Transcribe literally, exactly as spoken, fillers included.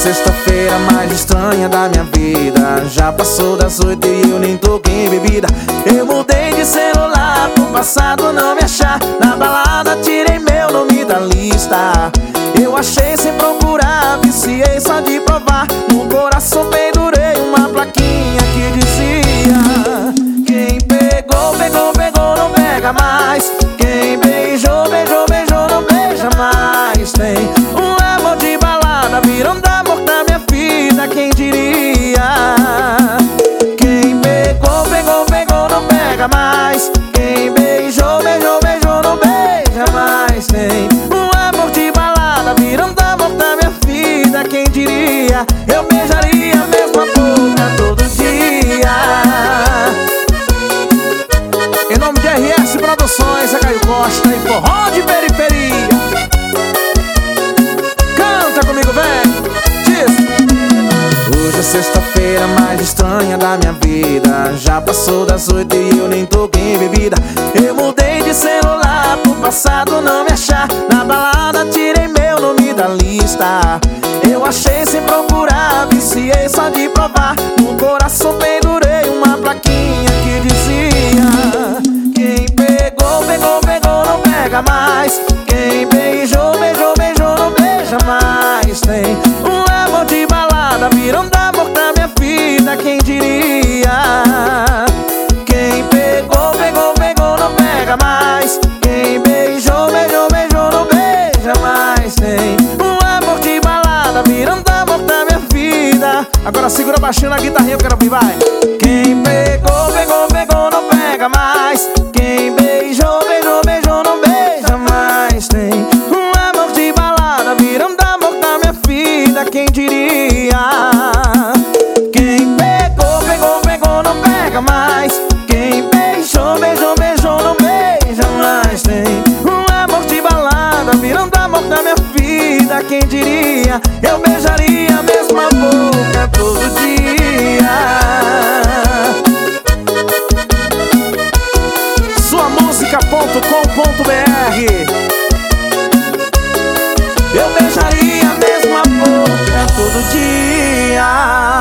sexta-feira mais estranha da minha vida. Já passou das oito e eu nem toquei em bebida. Eu mudei de celular pro passado não me achar. Na balada tirei meu nome da lista. Eu achei sem procurar, viciei só de provar. No coração pendurei uma plaquinha que dizia: quem pegou, pegou, pegou, não pega mais. Quem beijou, beijou, beijou, não beija mais. Tem um amor de balada virando amor na minha vida, quem diria? Quem pegou, pegou, pegou, não pega mais. Quem beijou, beijou, beijou, não beija mais. Tem um amor de balada virando amor na minha vida, quem diria? Eu beijaria a mesma boca todo dia. Em nome de R S Produções, é Caio Costa e Forró de Periferia. Canta comigo, vem! Hoje é sexta-feira mais estranha da minha vida. Já passou das oito e eu nem toquei em bebida. Eu mudei de celular pro passado não me achar. Na balada tirei meu nome da lista. Eu achei sem procurar, viciei só de provar. No coração pendurei uma plaquinha que dizia: quem pegou, pegou, pegou, não pega mais. Quem beijou, beijou, beijou, não beija mais. Tem um amor de balada virando amor na minha vida, quem diria? Quem pegou, pegou, pegou, não pega mais. Quem beijou, beijou, beijou, não beija mais. Tem um amor de balada virando amor na minha vida. Agora segura baixinho na guitarrinha, eu quero ouvir, vai. Quem pegou, pegou, pegou, não pega mais. Quem beijou, beijou, beijou, não beija mais. Tem um amor de balada virando amor na minha vida, quem diria? Quem pegou, pegou, pegou, não pega mais. Quem beijou, beijou, beijou, não beija mais. Tem um amor de balada virando amor na minha vida, quem diria? Eu beijaria a mesma boca todo dia. Sua música ponto com ponto br. Eu beijaria a mesma boca todo dia.